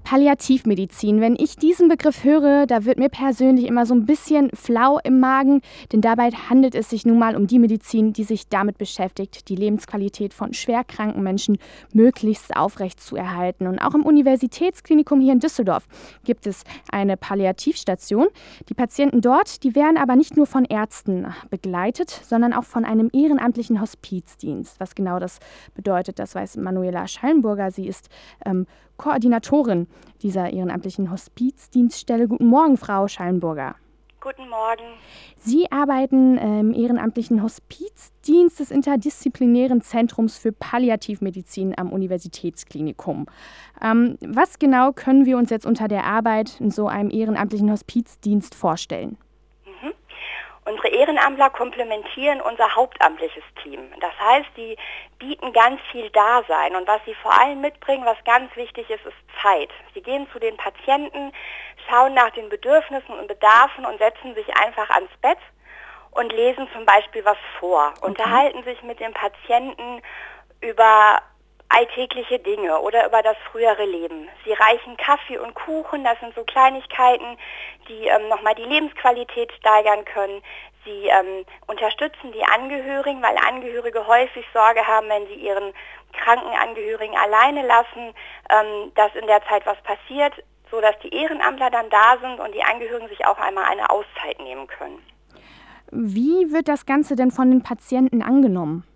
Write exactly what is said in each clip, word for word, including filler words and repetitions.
Palliativmedizin. Wenn ich diesen Begriff höre, da wird mir persönlich immer so ein bisschen flau im Magen, denn dabei handelt es sich nun mal um die Medizin, die sich damit beschäftigt, die Lebensqualität von schwerkranken Menschen möglichst aufrecht zu erhalten. Und auch im Universitätsklinikum hier in Düsseldorf gibt es eine Palliativstation. Die Patienten dort, die werden aber nicht nur von Ärzten begleitet, sondern auch von einem ehrenamtlichen Hospizdienst. Was genau das bedeutet, das weiß Manuela Schallenburger. Sie ist ähm, Koordinatorin dieser ehrenamtlichen Hospizdienststelle. Guten Morgen, Frau Schallenburger. Guten Morgen. Sie arbeiten äh, im ehrenamtlichen Hospizdienst des Interdisziplinären Zentrums für Palliativmedizin am Universitätsklinikum. Ähm, was genau können wir uns jetzt unter der Arbeit in so einem ehrenamtlichen Hospizdienst vorstellen? Mhm. Unsere Ehrenamtler komplementieren unser hauptamtliches Team. Das heißt, die bieten ganz viel Dasein. Und was sie vor allem mitbringen, was ganz wichtig ist, ist Zeit. Sie gehen zu den Patienten, schauen nach den Bedürfnissen und Bedarfen und setzen sich einfach ans Bett und lesen zum Beispiel was vor. Okay. Unterhalten sich mit dem Patienten über alltägliche Dinge oder über das frühere Leben. Sie reichen Kaffee und Kuchen, das sind so Kleinigkeiten, die ähm, nochmal die Lebensqualität steigern können. Sie ähm, unterstützen die Angehörigen, weil Angehörige häufig Sorge haben, wenn sie ihren kranken Angehörigen alleine lassen, ähm, dass in der Zeit was passiert, sodass die Ehrenamtler dann da sind und die Angehörigen sich auch einmal eine Auszeit nehmen können. Wie wird das Ganze denn von den Patienten angenommen?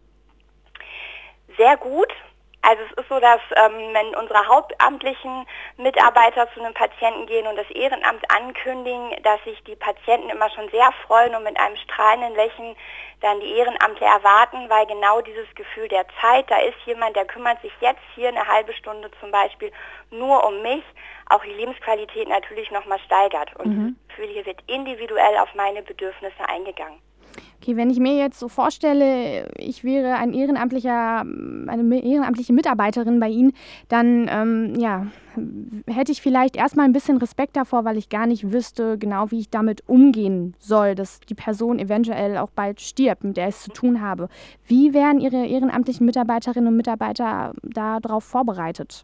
Sehr gut. Also es ist so, dass ähm, wenn unsere hauptamtlichen Mitarbeiter zu einem Patienten gehen und das Ehrenamt ankündigen, dass sich die Patienten immer schon sehr freuen und mit einem strahlenden Lächeln dann die Ehrenamtler erwarten, weil genau dieses Gefühl der Zeit, da ist jemand, der kümmert sich jetzt hier eine halbe Stunde zum Beispiel nur um mich, auch die Lebensqualität natürlich nochmal steigert. Und mhm. das Gefühl hier wird individuell auf meine Bedürfnisse eingegangen. Okay, wenn ich mir jetzt so vorstelle, ich wäre ein ehrenamtlicher, eine ehrenamtliche Mitarbeiterin bei Ihnen, dann ähm, ja, hätte ich vielleicht erstmal ein bisschen Respekt davor, weil ich gar nicht wüsste genau, wie ich damit umgehen soll, dass die Person eventuell auch bald stirbt, mit der ich es zu tun habe. Wie wären Ihre ehrenamtlichen Mitarbeiterinnen und Mitarbeiter darauf vorbereitet?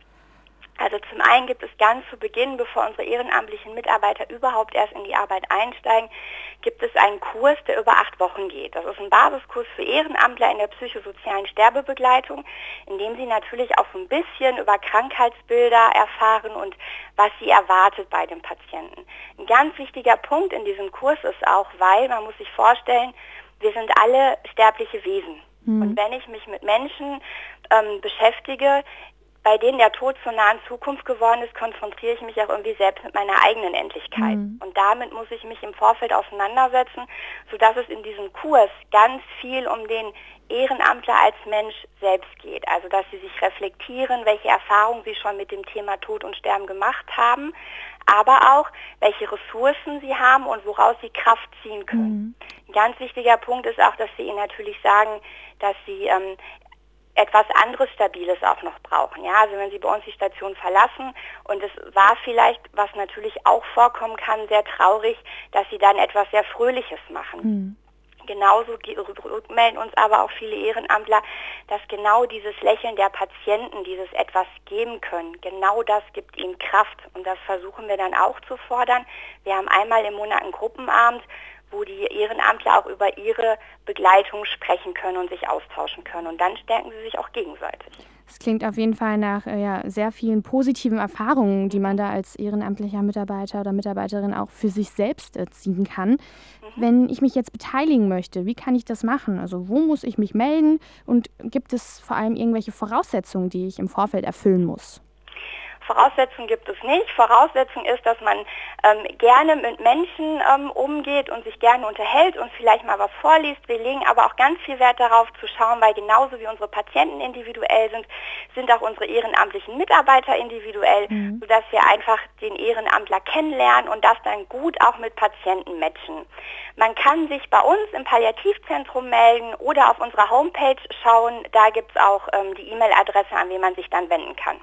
Also zum einen gibt es ganz zu Beginn, bevor unsere ehrenamtlichen Mitarbeiter überhaupt erst in die Arbeit einsteigen, gibt es einen Kurs, der über acht Wochen geht. Das ist ein Basiskurs für Ehrenamtler in der psychosozialen Sterbebegleitung, in dem sie natürlich auch so ein bisschen über Krankheitsbilder erfahren und was sie erwartet bei dem Patienten. Ein ganz wichtiger Punkt in diesem Kurs ist auch, weil man muss sich vorstellen, wir sind alle sterbliche Wesen. Mhm. Und wenn ich mich mit Menschen ähm, beschäftige, bei denen der Tod zur nahen Zukunft geworden ist, konfrontiere ich mich auch irgendwie selbst mit meiner eigenen Endlichkeit. Mhm. Und damit muss ich mich im Vorfeld auseinandersetzen, sodass es in diesem Kurs ganz viel um den Ehrenamtler als Mensch selbst geht. Also dass sie sich reflektieren, welche Erfahrungen sie schon mit dem Thema Tod und Sterben gemacht haben, aber auch, welche Ressourcen sie haben und woraus sie Kraft ziehen können. Mhm. Ein ganz wichtiger Punkt ist auch, dass wir ihnen natürlich sagen, dass sie ähm, etwas anderes Stabiles auch noch brauchen. Ja, also wenn Sie bei uns die Station verlassen und es war vielleicht, was natürlich auch vorkommen kann, sehr traurig, dass Sie dann etwas sehr Fröhliches machen. Mhm. Genauso rückmelden uns aber auch viele Ehrenamtler, dass genau dieses Lächeln der Patienten, dieses etwas geben können, genau das gibt ihnen Kraft. Und das versuchen wir dann auch zu fordern. Wir haben einmal im Monat einen Gruppenabend, wo die Ehrenamtler auch über ihre Begleitung sprechen können und sich austauschen können. Und dann stärken sie sich auch gegenseitig. Das klingt auf jeden Fall nach äh, ja, sehr vielen positiven Erfahrungen, die man da als ehrenamtlicher Mitarbeiter oder Mitarbeiterin auch für sich selbst äh, ziehen kann. Mhm. Wenn ich mich jetzt beteiligen möchte, wie kann ich das machen? Also wo muss ich mich melden? Und gibt es vor allem irgendwelche Voraussetzungen, die ich im Vorfeld erfüllen muss? Voraussetzungen gibt es nicht. Voraussetzung ist, dass man ähm, gerne mit Menschen ähm, umgeht und sich gerne unterhält und vielleicht mal was vorliest. Wir legen aber auch ganz viel Wert darauf zu schauen, weil genauso wie unsere Patienten individuell sind, sind auch unsere ehrenamtlichen Mitarbeiter individuell, mhm. sodass wir einfach den Ehrenamtler kennenlernen und das dann gut auch mit Patienten matchen. Man kann sich bei uns im Palliativzentrum melden oder auf unserer Homepage schauen. Da gibt es auch ähm, die E-Mail-Adresse, an wen man sich dann wenden kann.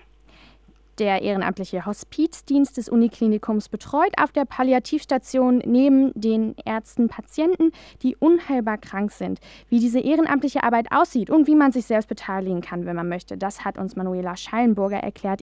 Der ehrenamtliche Hospizdienst des Uniklinikums betreut auf der Palliativstation neben den Ärzten Patienten, die unheilbar krank sind. Wie diese ehrenamtliche Arbeit aussieht und wie man sich selbst beteiligen kann, wenn man möchte, das hat uns Manuela Schallenburger erklärt.